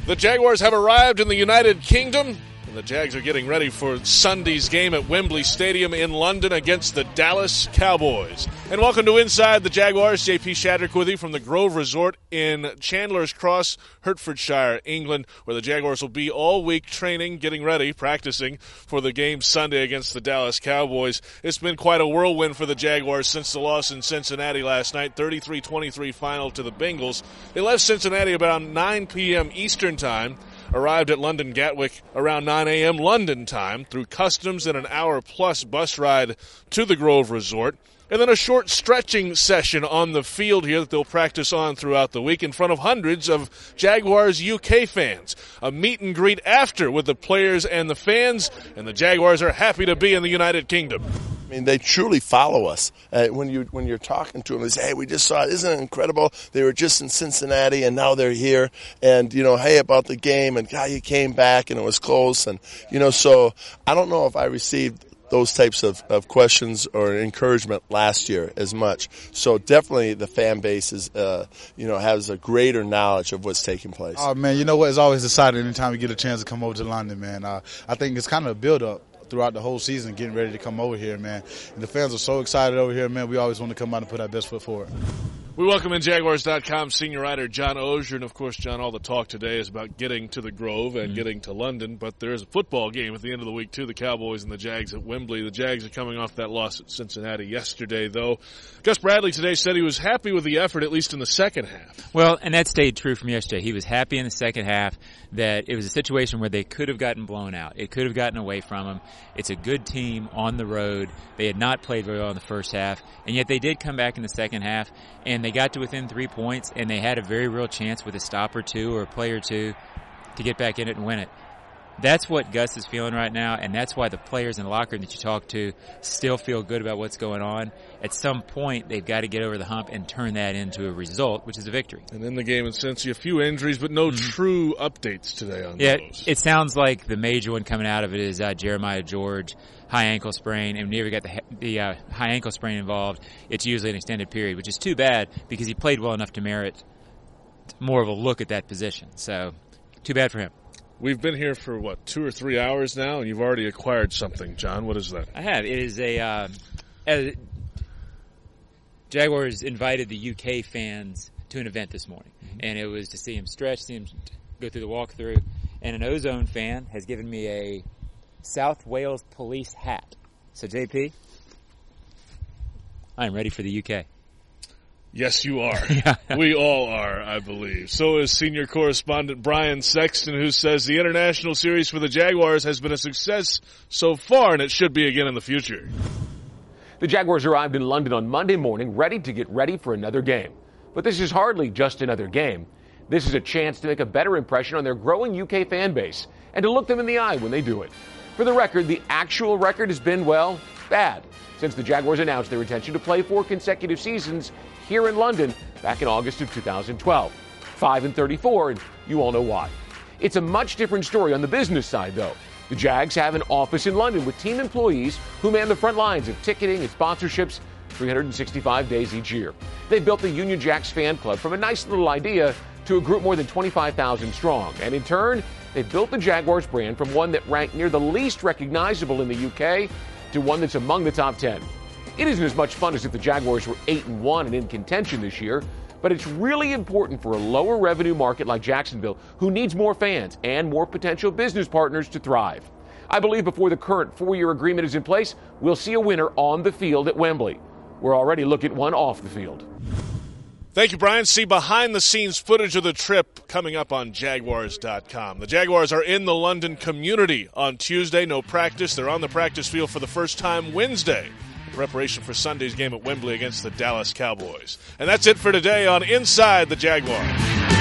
The Jaguars have arrived in the United Kingdom, and the Jags are getting ready for Sunday's game at Wembley Stadium in London against the Dallas Cowboys. And welcome to Inside the Jaguars. JP Shadrick with you from the Grove Resort in Chandler's Cross, Hertfordshire, England, where the Jaguars will be all week training, getting ready, practicing for the game Sunday against the Dallas Cowboys. It's been quite a whirlwind for the Jaguars since the loss in Cincinnati last night, 33-23 final to the Bengals. They left Cincinnati about 9 p.m. Eastern Time, arrived at London Gatwick around 9 a.m. London time, through customs and an hour-plus bus ride to the Grove Resort, and then a short stretching session on the field here that they'll practice on throughout the week in front of hundreds of Jaguars UK fans. A meet and greet after with the players and the fans, and the Jaguars are happy to be in the United Kingdom. I mean, they truly follow us. When you're talking to them, they say, hey, we just saw it. Isn't it incredible? They were just in Cincinnati, and now they're here. And, hey, about the game, and, God, you came back, and it was close. And, so I don't know if I received those types of questions or encouragement last year as much. So definitely the fan base is, has a greater knowledge of what's taking place. Oh, man, you know what? It's always exciting anytime we get a chance to come over to London, man. I think it's kind of a build-up throughout the whole season, getting ready to come over here, man. And the fans are so excited over here, man. We always want to come out and put our best foot forward. We welcome in Jaguars.com senior writer John Oehser. And, of course, John, all the talk today is about getting to the Grove and getting to London. But there is a football game at the end of the week, too, the Cowboys and the Jags at Wembley. The Jags are coming off that loss at Cincinnati yesterday, though. Gus Bradley today said he was happy with the effort, at least in the second half. Well, and that stayed true from yesterday. He was happy in the second half that it was a situation where they could have gotten blown out. It could have gotten away from them. It's a good team on the road. They had not played very well in the first half, and yet they did come back in the second half, and they got to within 3 points, and they had a very real chance with a stop or two or a play or two to get back in it and win it. That's what Gus is feeling right now, and that's why the players in the locker room that you talk to still feel good about what's going on. At some point, they've got to get over the hump and turn that into a result, which is a victory. And in the game in Cincy, a few injuries, but no true updates today on those. It sounds like the major one coming out of it is Jeremiah George, high ankle sprain, and whenever you got the high ankle sprain involved, it's usually an extended period, which is too bad because he played well enough to merit more of a look at that position. So, too bad for him. We've been here for, 2 or 3 hours now, and you've already acquired something. John, what is that? I have. It is Jaguars invited the UK fans to an event this morning, and it was to see him stretch, see him go through the walkthrough, and an Ozone fan has given me a South Wales Police hat. So, JP, I am ready for the UK. Yes, you are. We all are, I believe. So is senior correspondent Brian Sexton, who says the international series for the Jaguars has been a success so far, and it should be again in the future. The Jaguars arrived in London on Monday morning, ready to get ready for another game. But this is hardly just another game. This is a chance to make a better impression on their growing UK fan base and to look them in the eye when they do it. For the record, the actual record has been, bad, since the Jaguars announced their intention to play 4 consecutive seasons here in London back in August of 2012. 5-34, and you all know why. It's a much different story on the business side, though. The Jags have an office in London with team employees who man the front lines of ticketing and sponsorships 365 days each year. They built the Union Jacks fan club from a nice little idea to a group more than 25,000 strong. And in turn, they built the Jaguars brand from one that ranked near the least recognizable in the UK to one that's among the top 10. It isn't as much fun as if the Jaguars were 8-1 and in contention this year, but it's really important for a lower revenue market like Jacksonville, who needs more fans and more potential business partners to thrive. I believe before the current 4-year agreement is in place, we'll see a winner on the field at Wembley. We're already looking at one off the field. Thank you, Brian. See behind-the-scenes footage of the trip coming up on Jaguars.com. The Jaguars are in the London community on Tuesday. No practice. They're on the practice field for the first time Wednesday in preparation for Sunday's game at Wembley against the Dallas Cowboys. And that's it for today on Inside the Jaguars.